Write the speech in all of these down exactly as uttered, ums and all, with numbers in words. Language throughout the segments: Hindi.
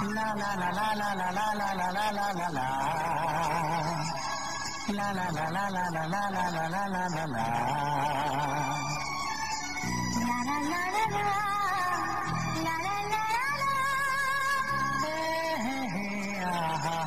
La la la la la la la la la la la la la. La la la la la la la la la la la la la. La la la la la. La la la la. Hey hey ah.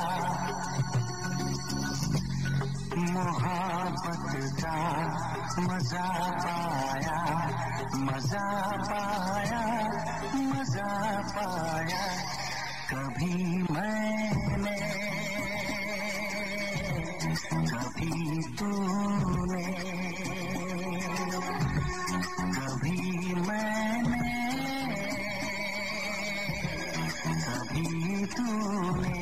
मोहब्बत का मजा पाया, मजा पाया, मजा पाया कभी मैंने, कभी तूने, कभी मैंने, कभी तूने।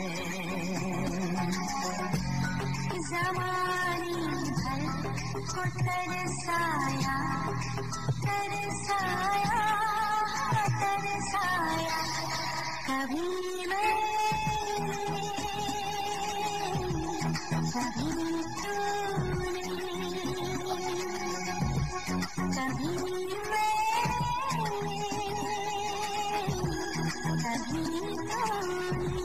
जवानी भर को तरसाया, तरसाया, तरसाया कभी मैंने, कभी तूने, कभी मैंने, कभी तूने।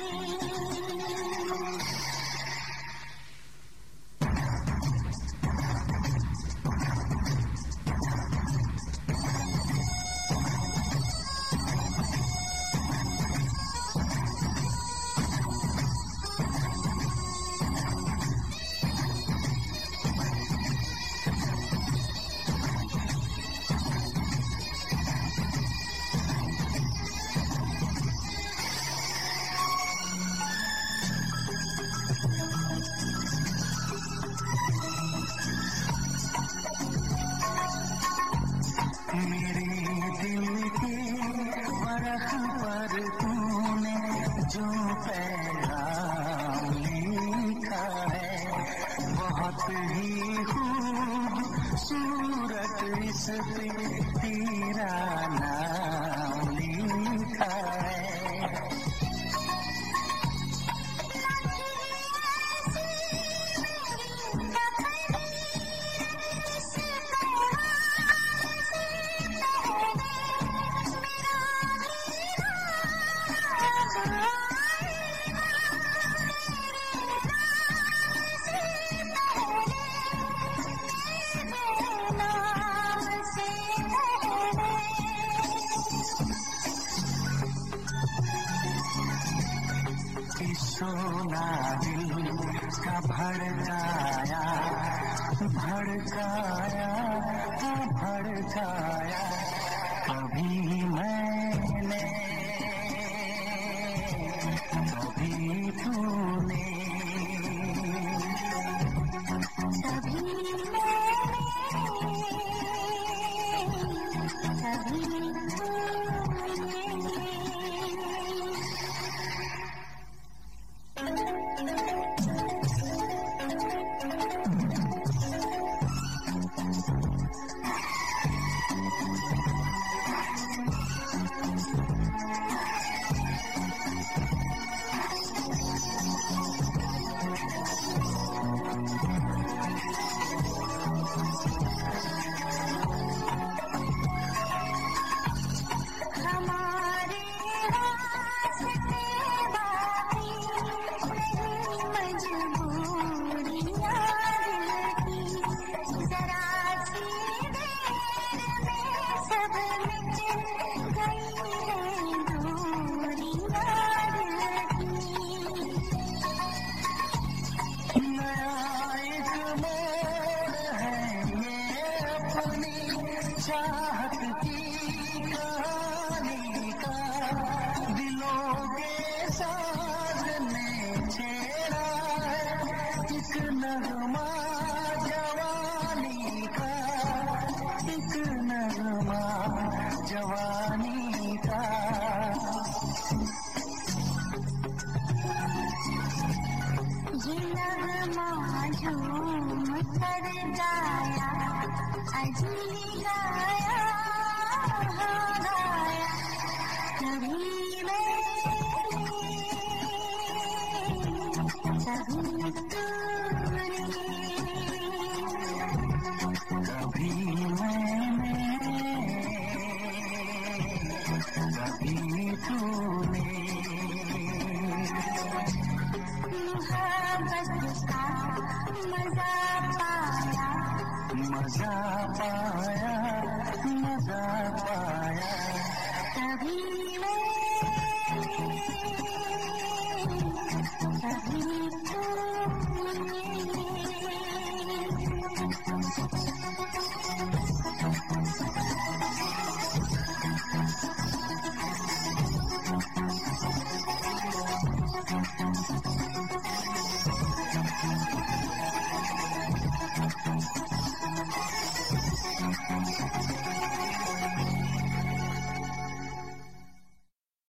सोना दिल का भड़काया, भड़काया, भड़काया कभी मैंने, कभी तूने, कभी मैंने, कभी चाहत की कहानी का दिलों के साज ने छेड़ा है, एक नगमा जवानी का, एक नगमा जवानी का। ये नगमा झूम कर गाया, अजी गाया, गाया कभी मैंने, कभी तूने, कभी मैंने, कभी तूने। मोहब्बत का मजा पाया, मजा पाया, मजा पाया, तभी